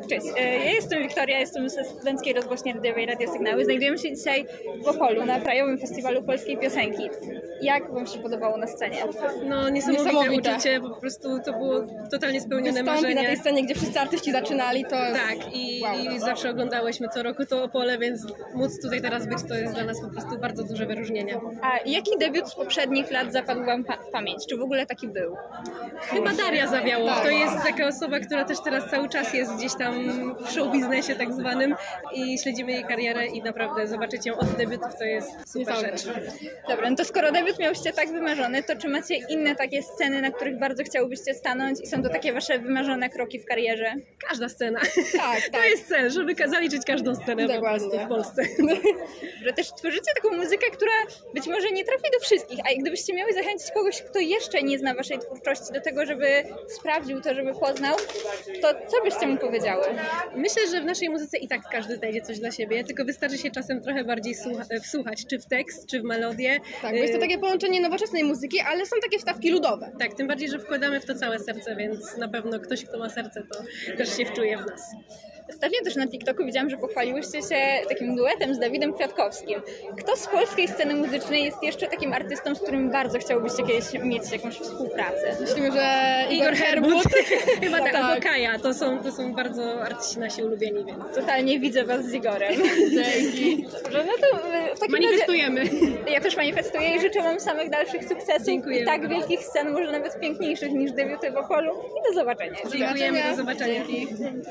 Cześć, ja jestem Wiktoria, jestem ze Studenckiej Rozgłośni Radiowej Radiosygnały. Znajdujemy się dzisiaj w Opolu na Krajowym Festiwalu Polskiej Piosenki. Jak Wam się podobało na scenie? No niesamowite uczucie, po prostu to było totalnie spełnione marzenie. Na tej scenie, gdzie wszyscy artyści zaczynali, to jest... Tak, i zawsze oglądałyśmy co roku to Opole, więc móc tutaj teraz być, to jest dla nas po prostu bardzo duże wyróżnienie. A jaki debiut z poprzednich lat zapadł Wam w pamięć? Czy w ogóle taki był? Chyba Daria Zawiałow, to jest taka osoba, która też teraz cały czas jest gdzieś tam w showbiznesie tak zwanym i śledzimy jej karierę i naprawdę zobaczyć ją od debiutów to jest super rzecz. Dobra, no to skoro debiut miałyście tak wymarzony, to czy macie inne takie sceny, na których bardzo chciałybyście stanąć i są to takie wasze wymarzone kroki w karierze? Każda scena. Tak. To jest cel, żeby zaliczyć każdą scenę po prostu w Polsce. Że też tworzycie taką muzykę, która być może nie trafi do wszystkich, a gdybyście miały zachęcić kogoś, kto jeszcze nie zna waszej twórczości do tego, żeby sprawdził to, żeby poznał, to co byście mu powiedziały? Myślę, że w naszej muzyce i tak każdy znajdzie coś dla siebie, tylko wystarczy się czasem trochę bardziej wsłuchać, czy w tekst, czy w melodię. Tak, bo jest to takie połączenie nowoczesnej muzyki, ale są takie wstawki ludowe. Tak, tym bardziej, że wkładamy w to całe serce, więc na pewno ktoś, kto ma serce, to też się wczuje w nas. Ostatnio też na TikToku widziałam, że pochwaliłyście się takim duetem z Dawidem Kwiatkowskim. Kto z polskiej sceny muzycznej jest jeszcze takim artystą, z którym bardzo chciałbyście kiedyś mieć jakąś współpracę? Myślimy, że Igor Herbut, chyba tak, tak. albo Kaja, to są bardzo artyści nasi ulubieni, więc Totalnie widzę was z Igorem. Dzięki. Dobrze, no to w takim manifestujemy. razie ja też manifestuję i życzę wam samych dalszych sukcesów. Dziękujemy. I tak wielkich scen, może nawet piękniejszych niż debiuty w Opolu. I do zobaczenia. Dziękujemy, do zobaczenia.